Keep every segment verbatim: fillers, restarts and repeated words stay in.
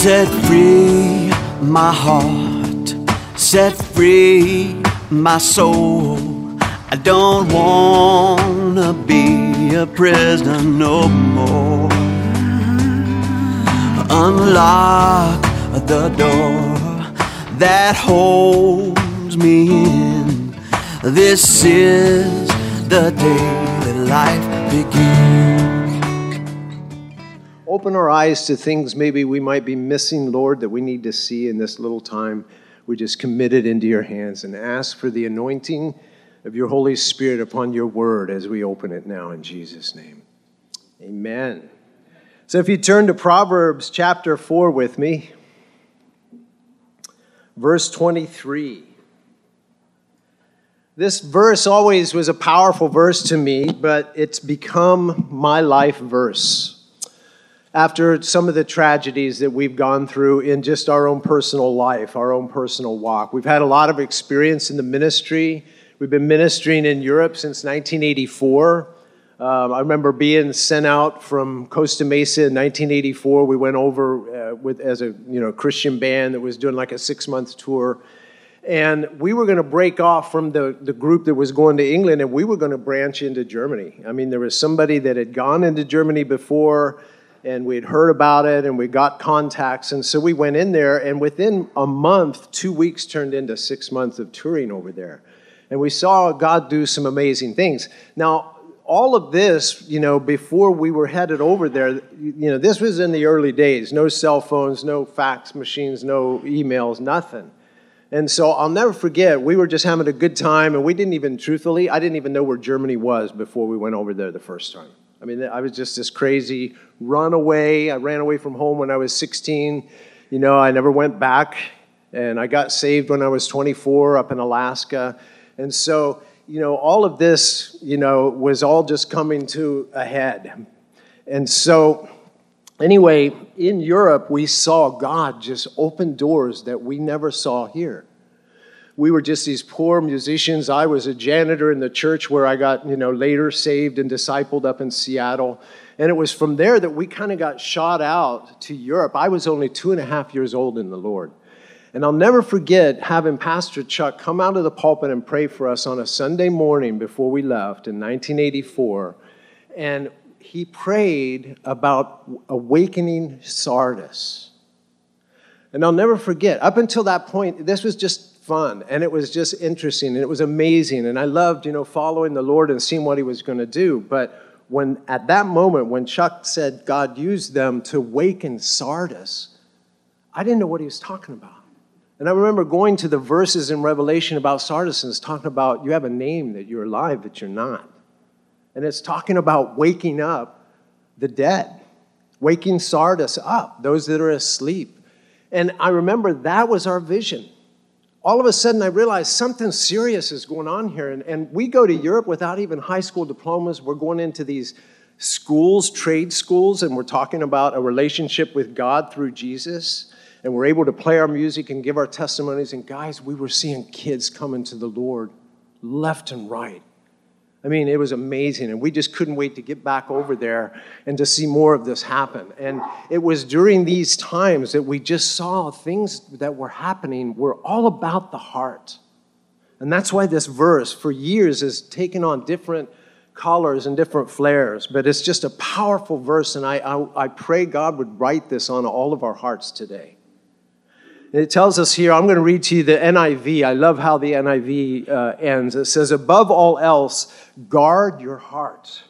Set free my heart, set free my soul. I don't wanna be a prisoner no more. Unlock the door that holds me in. This is the day that life begins. Open our eyes to things maybe we might be missing, Lord, that we need to see in this little time. We just commit it into your hands and ask for the anointing of your Holy Spirit upon your word as we open it now in Jesus' name. Amen. So if you turn to Proverbs chapter four with me, verse twenty-three. This verse always was a powerful verse to me, but it's become my life verse. After some of the tragedies that we've gone through in just our own personal life, our own personal walk. We've had a lot of experience in the ministry. We've been ministering in Europe since nineteen eighty-four. Um, I remember being sent out from Costa Mesa in nineteen eighty-four. We went over uh, with as a you know Christian band that was doing like a six-month tour. And we were going to break off from the, the group that was going to England, and we were going to branch into Germany. I mean, there was somebody that had gone into Germany before, and we'd heard about it, and we got contacts. And so we went in there, and within a month, two weeks turned into six months of touring over there. And we saw God do some amazing things. Now, all of this, you know, before we were headed over there, you know, this was in the early days. No cell phones, no fax machines, no emails, nothing. And so I'll never forget, we were just having a good time, and we didn't even, truthfully, I didn't even know where Germany was before we went over there the first time. I mean, I was just this crazy runaway. I ran away from home when I was sixteen. You know, I never went back, and I got saved when I was twenty-four up in Alaska. And so, you know, all of this, you know, was all just coming to a head. And so, anyway, in Europe, we saw God just open doors that we never saw here. We were just these poor musicians. I was a janitor in the church where I got, you know, later saved and discipled up in Seattle. And it was from there that we kind of got shot out to Europe. I was only two and a half years old in the Lord. And I'll never forget having Pastor Chuck come out of the pulpit and pray for us on a Sunday morning before we left in nineteen eighty-four. And he prayed about awakening Sardis. And I'll never forget, up until that point, this was just fun, and it was just interesting, and it was amazing, and I loved, you know, following the Lord and seeing what he was going to do. But when, at that moment, when Chuck said God used them to waken Sardis, I didn't know what he was talking about. And I remember going to the verses in Revelation about Sardis, and it's talking about you have a name that you're alive, that you're not. And it's talking about waking up the dead, waking Sardis up, those that are asleep. And I remember that was our vision. All of a sudden, I realized something serious is going on here. And, and we go to Europe without even high school diplomas. We're going into these schools, trade schools, and we're talking about a relationship with God through Jesus. And we're able to play our music and give our testimonies. And guys, we were seeing kids coming to the Lord left and right. I mean, it was amazing, and we just couldn't wait to get back over there and to see more of this happen. And it was during these times that we just saw things that were happening were all about the heart. And that's why this verse, for years, has taken on different colors and different flares. But it's just a powerful verse, and I, I, I pray God would write this on all of our hearts today. It tells us here, I'm going to read to you the N I V. I love how the N I V uh, ends. It says, above all else, guard your heart.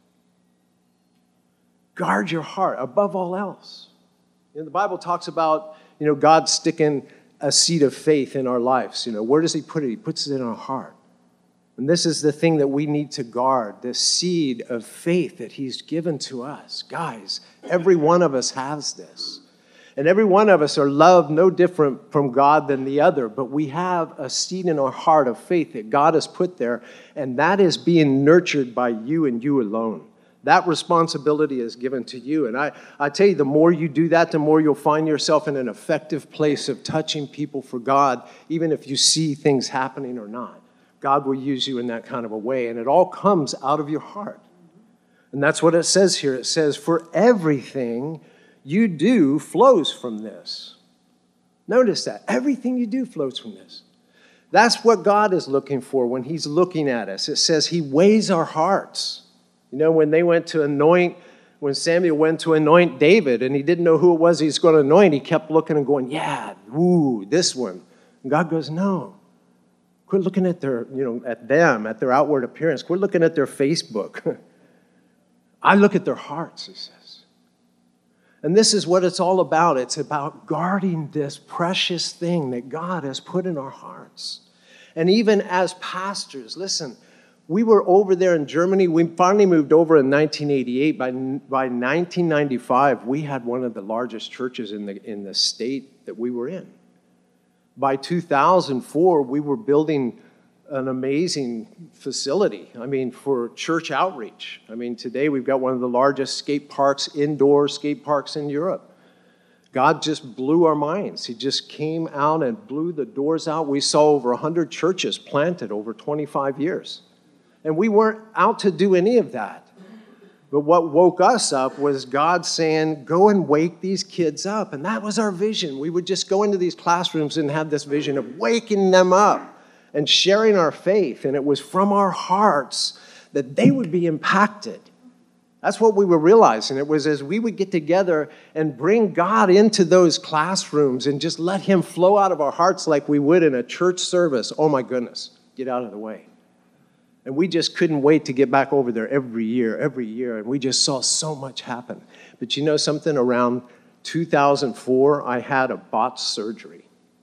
Guard your heart above all else. You know, the Bible talks about, you know, God sticking a seed of faith in our lives. You know, where does he put it? He puts it in our heart. And this is the thing that we need to guard, this seed of faith that he's given to us. Guys, every one of us has this. And every one of us are loved no different from God than the other, but we have a seed in our heart of faith that God has put there, and that is being nurtured by you and you alone. That responsibility is given to you. And I, I tell you, the more you do that, the more you'll find yourself in an effective place of touching people for God, even if you see things happening or not. God will use you in that kind of a way, and it all comes out of your heart. And that's what it says here. It says, for everything you do flows from this. Notice that. Everything you do flows from this. That's what God is looking for when he's looking at us. It says he weighs our hearts. You know, when they went to anoint, when Samuel went to anoint David and he didn't know who it was he's going to anoint, he kept looking and going, yeah, ooh, this one. And God goes, no. Quit looking at their, you know, at them, at their outward appearance. Quit looking at their Facebook. I look at their hearts, he says. And this is what it's all about. It's about guarding this precious thing that God has put in our hearts. And even as pastors, listen, we were over there in Germany. We finally moved over in nineteen eighty-eight. By, by nineteen ninety-five, we had one of the largest churches in the, in the state that we were in. By two thousand four, we were building an amazing facility, I mean, for church outreach. I mean, today we've got one of the largest skate parks, indoor skate parks in Europe. God just blew our minds. He just came out and blew the doors out. We saw over one hundred churches planted over twenty-five years. And we weren't out to do any of that. But what woke us up was God saying, go and wake these kids up. And that was our vision. We would just go into these classrooms and have this vision of waking them up and sharing our faith. And it was from our hearts that they would be impacted. That's what we were realizing. It was as we would get together and bring God into those classrooms and just let him flow out of our hearts like we would in a church service. Oh my goodness, get out of the way. And we just couldn't wait to get back over there every year, every year. And we just saw so much happen. But you know something? Around two thousand four, I had a botched surgery.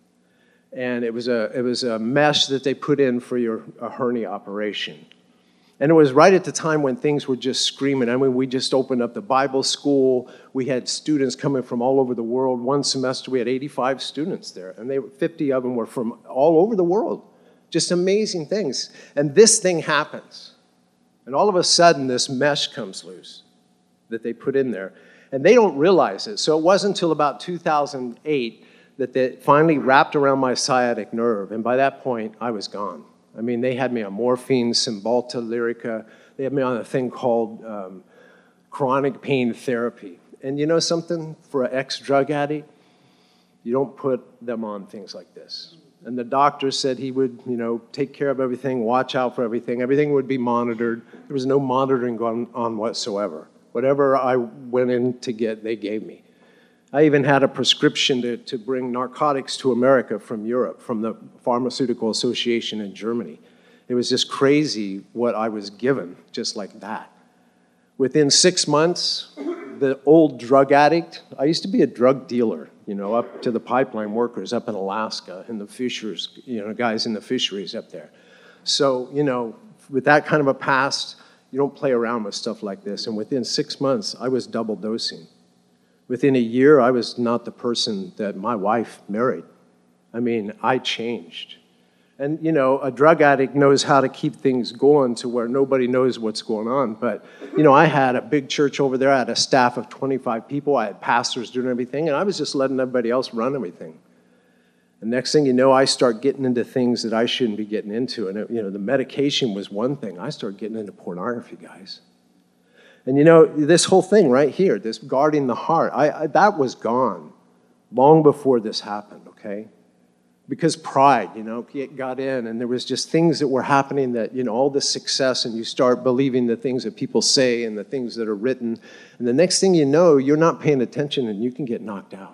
And it was a it was a mesh that they put in for your a hernia operation. And it was right at the time when things were just screaming. I mean, we just opened up the Bible school. We had students coming from all over the world. One semester, we had eighty-five students there. And they fifty of them were from all over the world. Just amazing things. And this thing happens. And all of a sudden, this mesh comes loose that they put in there. And they don't realize it. So it wasn't until about two thousand eight that they finally wrapped around my sciatic nerve. And by that point, I was gone. I mean, they had me on morphine, Cymbalta, Lyrica. They had me on a thing called um, chronic pain therapy. And you know something? For an ex-drug addict, you don't put them on things like this. And the doctor said he would, you know, take care of everything, watch out for everything. Everything would be monitored. There was no monitoring going on whatsoever. Whatever I went in to get, they gave me. I even had a prescription to, to bring narcotics to America from Europe, from the Pharmaceutical Association in Germany. It was just crazy what I was given, just like that. Within six months, the old drug addict, I used to be a drug dealer, you know, up to the pipeline workers up in Alaska and the fishers, you know, guys in the fisheries up there. So, you know, with that kind of a past, you don't play around with stuff like this. And within six months, I was double dosing. Within a year, I was not the person that my wife married. I mean, I changed. And, you know, a drug addict knows how to keep things going to where nobody knows what's going on. But, you know, I had a big church over there. I had a staff of twenty-five people. I had pastors doing everything. And I was just letting everybody else run everything. And next thing you know, I start getting into things that I shouldn't be getting into. And, it, you know, the medication was one thing. I started getting into pornography, guys. And, you know, this whole thing right here, this guarding the heart, I, I, that was gone long before this happened, okay? Because pride, you know, got in, and there was just things that were happening that, you know, all this success, and you start believing the things that people say and the things that are written, and the next thing you know, you're not paying attention and you can get knocked out.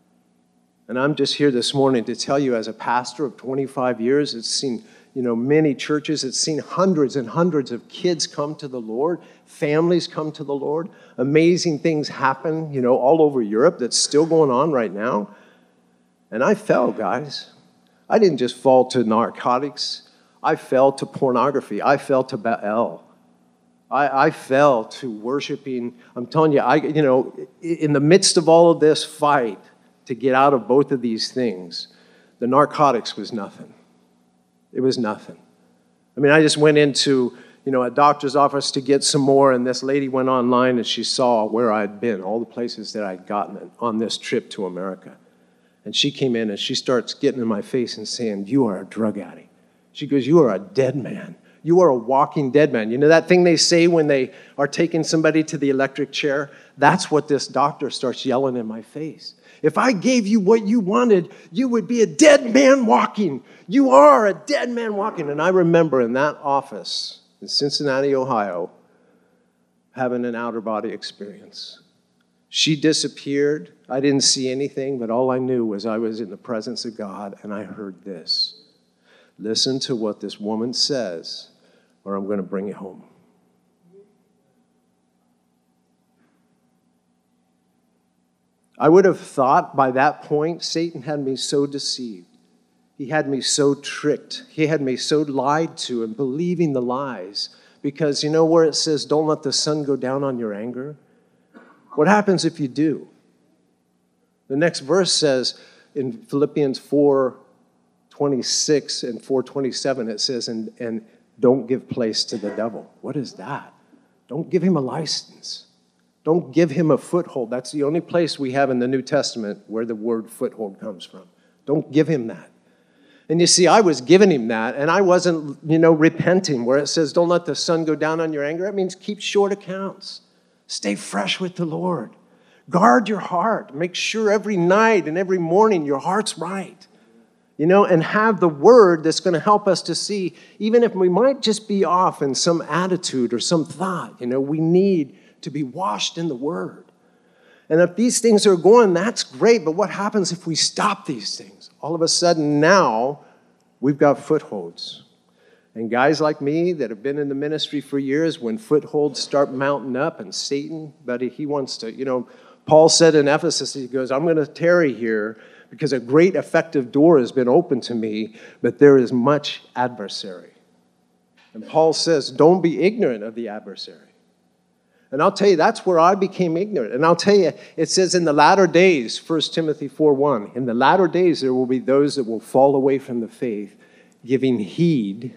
And I'm just here this morning to tell you, as a pastor of twenty-five years, it's seen, you know, many churches, it's seen hundreds and hundreds of kids come to the Lord, families come to the Lord, amazing things happen, you know, all over Europe that's still going on right now. And I fell, guys. I didn't just fall to narcotics. I fell to pornography. I fell to Baal. I, I fell to worshiping. I'm telling you, I, you know, in the midst of all of this fight to get out of both of these things, the narcotics was nothing. It was nothing. I mean, I just went into, you know, a doctor's office to get some more, and this lady went online and she saw where I'd been, all the places that I'd gotten on this trip to America. And she came in and she starts getting in my face and saying, "You are a drug addict." She goes, "You are a dead man. You are a walking dead man. You know that thing they say when they are taking somebody to the electric chair? That's what this doctor starts yelling in my face. If I gave you what you wanted, you would be a dead man walking. You are a dead man walking. And I remember in that office in Cincinnati, Ohio, having an outer body experience. She disappeared. I didn't see anything, but all I knew was I was in the presence of God, and I heard this. Listen to what this woman says, or I'm going to bring you home. I would have thought by that point, Satan had me so deceived. He had me so tricked. He had me so lied to and believing the lies. Because you know where it says, don't let the sun go down on your anger? What happens if you do? The next verse says in Philippians four twenty-six and four twenty-seven, it says, and, and don't give place to the devil. What is that? Don't give him a license. Don't give him a foothold. That's the only place we have in the New Testament where the word foothold comes from. Don't give him that. And you see, I was giving him that, and I wasn't, you know, repenting, where it says, don't let the sun go down on your anger. That means keep short accounts. Stay fresh with the Lord. Guard your heart. Make sure every night and every morning your heart's right. You know, and have the word that's going to help us to see, even if we might just be off in some attitude or some thought, you know, we need to be washed in the word. And if these things are going, that's great, but what happens if we stop these things? All of a sudden now, we've got footholds. And guys like me that have been in the ministry for years, when footholds start mounting up and Satan, buddy, he wants to, you know, Paul said in Ephesus, he goes, I'm going to tarry here because a great effective door has been opened to me, but there is much adversary. And Paul says, don't be ignorant of the adversary. And I'll tell you, that's where I became ignorant. And I'll tell you, it says in the latter days, First Timothy four one, in the latter days there will be those that will fall away from the faith, giving heed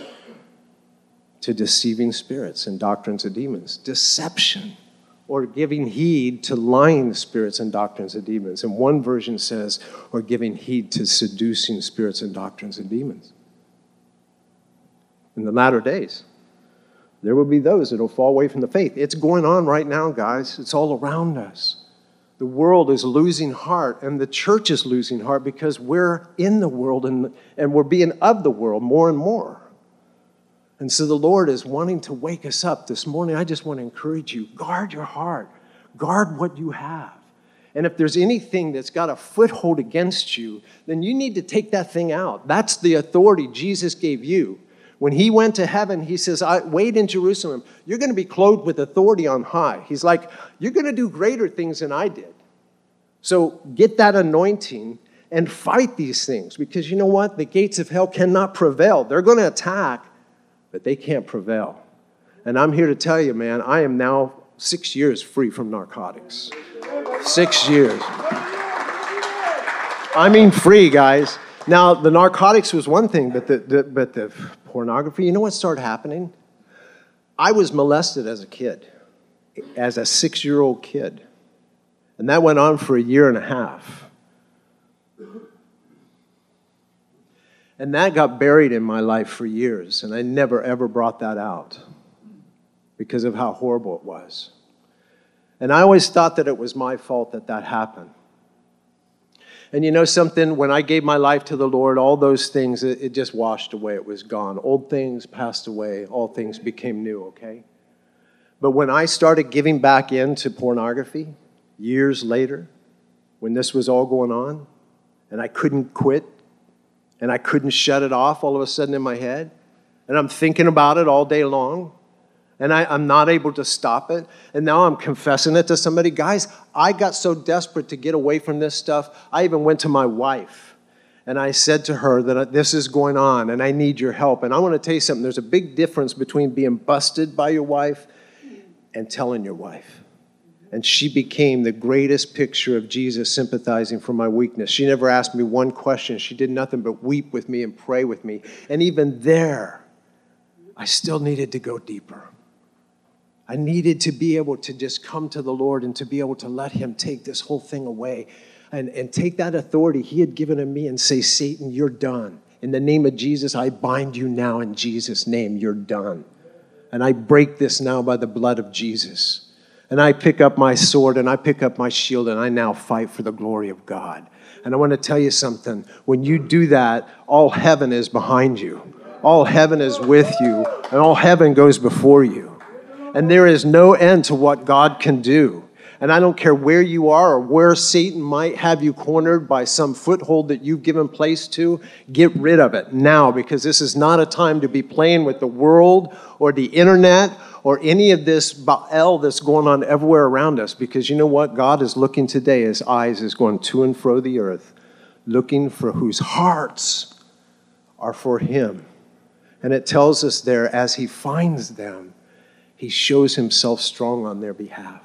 to deceiving spirits and doctrines of demons. Deception, or giving heed to lying spirits and doctrines of demons. And one version says, or giving heed to seducing spirits and doctrines of demons. In the latter days, there will be those that will fall away from the faith. It's going on right now, guys. It's all around us. The world is losing heart, and the church is losing heart because we're in the world and, and we're being of the world more and more. And so the Lord is wanting to wake us up this morning. I just want to encourage you, guard your heart. Guard what you have. And if there's anything that's got a foothold against you, then you need to take that thing out. That's the authority Jesus gave you. When he went to heaven, he says, I, wait in Jerusalem. You're going to be clothed with authority on high. He's like, you're going to do greater things than I did. So get that anointing and fight these things. Because you know what? The gates of hell cannot prevail. They're going to attack, but they can't prevail. And I'm here to tell you, man, I am now six years free from narcotics. Six years. I mean free, guys. Now, the narcotics was one thing, but the, the, but the pornography, you know what started happening? I was molested as a kid, as a six-year-old kid. And that went on for a year and a half. And that got buried in my life for years, and I never, ever brought that out because of how horrible it was. And I always thought that it was my fault that that happened. And you know something? When I gave my life to the Lord, all those things, it, it just washed away. It was gone. Old things passed away. All things became new, okay? But when I started giving back into pornography, years later, when this was all going on, and I couldn't quit, and I couldn't shut it off all of a sudden in my head, and I'm thinking about it all day long, and I, I'm not able to stop it, and now I'm confessing it to somebody. Guys, I got so desperate to get away from this stuff, I even went to my wife, and I said to her that this is going on, and I need your help. And I want to tell you something. There's a big difference between being busted by your wife and telling your wife. And she became the greatest picture of Jesus sympathizing for my weakness. She never asked me one question. She did nothing but weep with me and pray with me. And even there, I still needed to go deeper. I needed to be able to just come to the Lord and to be able to let him take this whole thing away and, and take that authority he had given to me and say, Satan, you're done. In the name of Jesus, I bind you now in Jesus' name. You're done. And I break this now by the blood of Jesus. And I pick up my sword and I pick up my shield and I now fight for the glory of God. And I want to tell you something. When you do that, all heaven is behind you. All heaven is with you. And all heaven goes before you. And there is no end to what God can do. And I don't care where you are or where Satan might have you cornered by some foothold that you've given place to, get rid of it now, because this is not a time to be playing with the world or the internet or any of this Baal that's going on everywhere around us. Because you know what? God is looking today, his eyes is going to and fro the earth, looking for whose hearts are for him. And it tells us there, as he finds them, he shows himself strong on their behalf.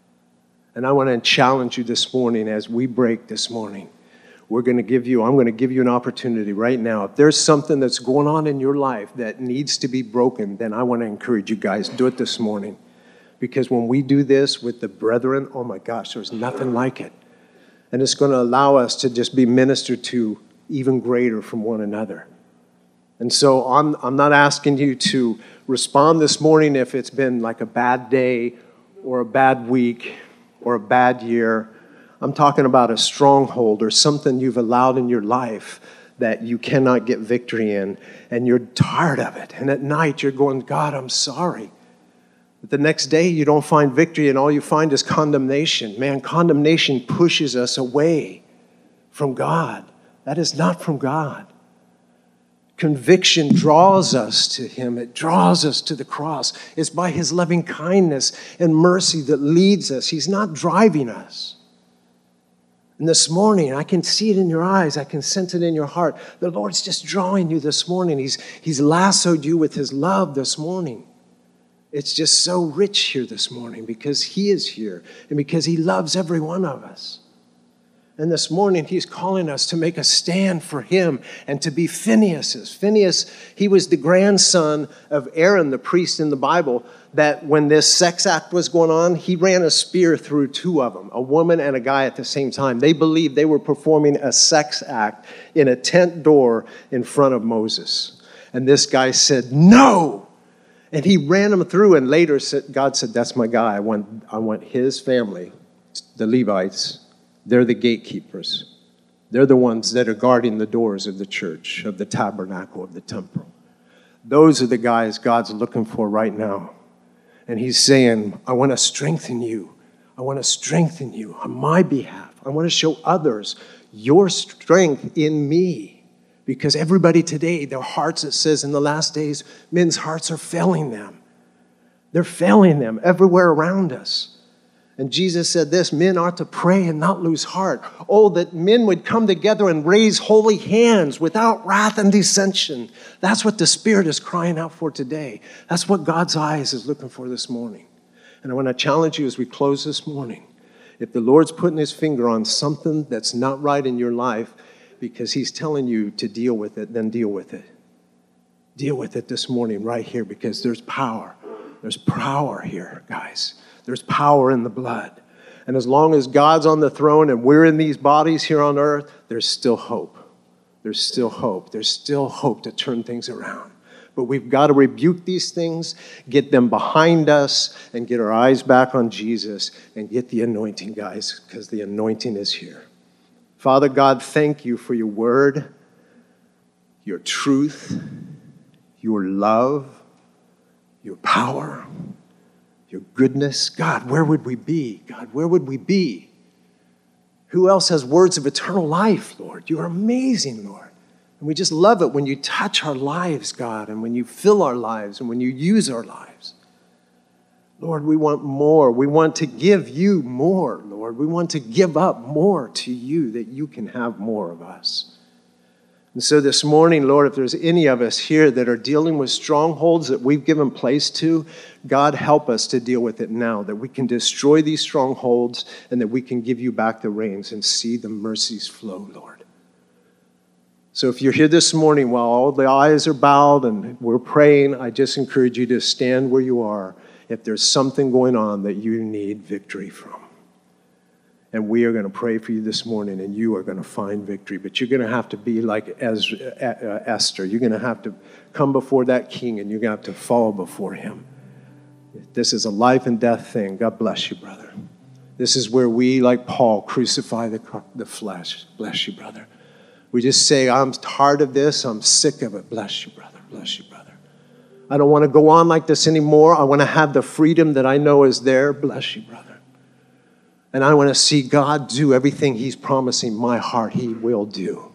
And I want to challenge you this morning as we break this morning. We're going to give you, I'm going to give you an opportunity right now. If there's something that's going on in your life that needs to be broken, then I want to encourage you guys, do it this morning. Because when we do this with the brethren, oh my gosh, there's nothing like it. And it's going to allow us to just be ministered to even greater from one another. And so I'm, I'm not asking you to respond this morning if it's been like a bad day or a bad week or a bad year. I'm talking about a stronghold or something you've allowed in your life that you cannot get victory in, and you're tired of it. And at night you're going, God, I'm sorry. But the next day you don't find victory and all you find is condemnation. Man, condemnation pushes us away from God. That is not from God. Conviction draws us to him. It draws us to the cross. It's by his loving kindness and mercy that leads us. He's not driving us. And this morning, I can see it in your eyes. I can sense it in your heart. The Lord's just drawing you this morning. He's, he's lassoed you with his love this morning. It's just so rich here this morning because he is here and because he loves every one of us. And this morning, he's calling us to make a stand for him and to be Phinehas's. Phinehas, he was the grandson of Aaron, the priest in the Bible, that when this sex act was going on, he ran a spear through two of them, a woman and a guy at the same time. They believed they were performing a sex act in a tent door in front of Moses. And this guy said, no! And he ran them through, and later said, God said, that's my guy. I want, I want his family, the Levites. They're the gatekeepers. They're the ones that are guarding the doors of the church, of the tabernacle, of the temple. Those are the guys God's looking for right now. And he's saying, I want to strengthen you. I want to strengthen you on my behalf. I want to show others your strength in me. Because everybody today, their hearts, it says in the last days, men's hearts are failing them. They're failing them everywhere around us. And Jesus said this, men are to pray and not lose heart. Oh, that men would come together and raise holy hands without wrath and dissension. That's what the Spirit is crying out for today. That's what God's eyes is looking for this morning. And I want to challenge you as we close this morning. If the Lord's putting his finger on something that's not right in your life because he's telling you to deal with it, then deal with it. Deal with it this morning right here because there's power. There's power here, guys. There's power in the blood. And as long as God's on the throne and we're in these bodies here on earth, there's still hope. There's still hope. There's still hope to turn things around. But we've got to rebuke these things, get them behind us, and get our eyes back on Jesus and get the anointing, guys, because the anointing is here. Father God, thank you for your word, your truth, your love, your power, your goodness. God, where would we be? God, where would we be? Who else has words of eternal life, Lord? You are amazing, Lord. And we just love it when you touch our lives, God, and when you fill our lives and when you use our lives. Lord, we want more. We want to give you more, Lord. We want to give up more to you that you can have more of us. And so this morning, Lord, if there's any of us here that are dealing with strongholds that we've given place to, God, help us to deal with it now, that we can destroy these strongholds and that we can give you back the reins and see the mercies flow, Lord. So if you're here this morning while all the eyes are bowed and we're praying, I just encourage you to stand where you are if there's something going on that you need victory from. And we are going to pray for you this morning, and you are going to find victory. But you're going to have to be like Ezra, uh, Esther. You're going to have to come before that king, and you're going to have to fall before him. This is a life and death thing. God bless you, brother. This is where we, like Paul, crucify the, the flesh. Bless you, brother. We just say, I'm tired of this. I'm sick of it. Bless you, brother. Bless you, brother. I don't want to go on like this anymore. I want to have the freedom that I know is there. Bless you, brother. And I want to see God do everything he's promising my heart he will do.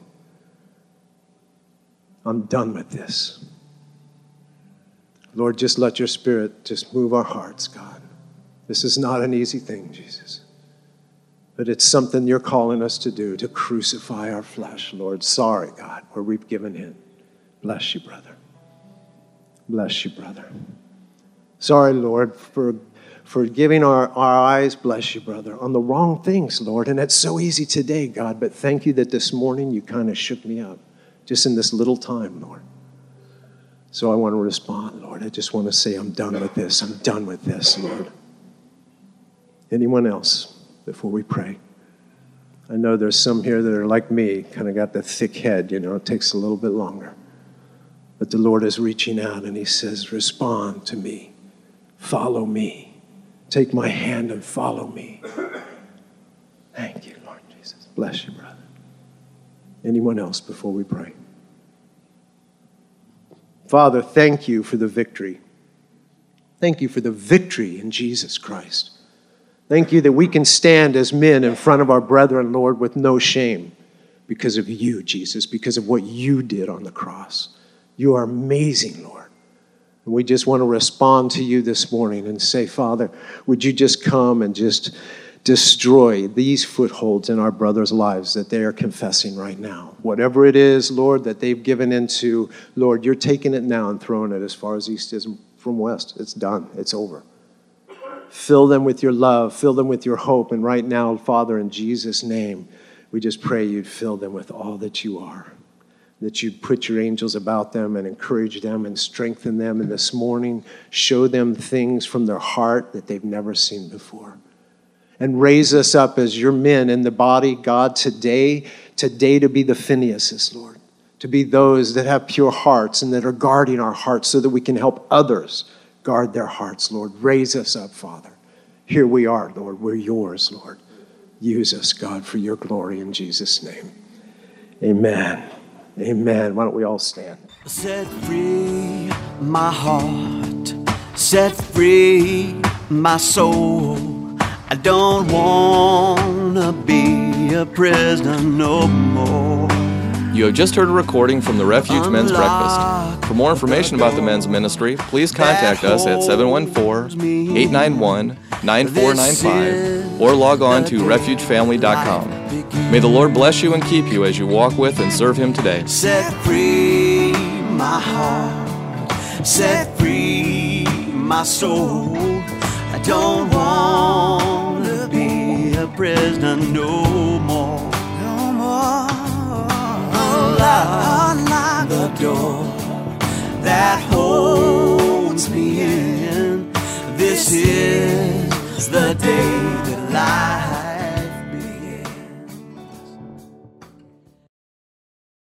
I'm done with this. Lord, just let your Spirit just move our hearts, God. This is not an easy thing, Jesus. But it's something you're calling us to do, to crucify our flesh, Lord. Sorry, God, where we've given in. Bless you, brother. Bless you, brother. Sorry, Lord, for, for giving our, our eyes, bless you, brother, on the wrong things, Lord. And it's so easy today, God, but thank you that this morning you kind of shook me up, just in this little time, Lord. So I want to respond, Lord. I just want to say, I'm done with this. I'm done with this, Lord. Anyone else before we pray? I know there's some here that are like me, kind of got the thick head, you know, it takes a little bit longer. But the Lord is reaching out and he says, respond to me. Follow me. Take my hand and follow me. Thank you, Lord Jesus. Bless you, brother. Anyone else before we pray? Father, thank you for the victory. Thank you for the victory in Jesus Christ. Thank you that we can stand as men in front of our brethren, Lord, with no shame because of you, Jesus, because of what you did on the cross. You are amazing, Lord. And we just want to respond to you this morning and say, Father, would you just come and just destroy these footholds in our brothers' lives that they are confessing right now. Whatever it is, Lord, that they've given into, Lord, you're taking it now and throwing it as far as east is from west. It's done. It's over. Fill them with your love. Fill them with your hope. And right now, Father, in Jesus' name, we just pray you'd fill them with all that you are, that you'd put your angels about them and encourage them and strengthen them. And this morning, show them things from their heart that they've never seen before. And raise us up as your men in the body, God, today, today to be the Phinehas's, Lord, to be those that have pure hearts and that are guarding our hearts so that we can help others guard their hearts, Lord. Raise us up, Father. Here we are, Lord. We're yours, Lord. Use us, God, for your glory in Jesus' name. Amen. Amen. Why don't we all stand? Set free my heart, set free my soul. I don't want to be a prisoner no more. You have just heard a recording from the Refuge Men's Breakfast. For more information about the men's ministry, please contact us at seven one four, eight nine one, nine four nine five or log on to refuge family dot com. May the Lord bless you and keep you as you walk with and serve Him today. Set free my heart, set free my soul. I don't want to be a prisoner no more. No more. Unlock the door that holds me in. This is the day that lies.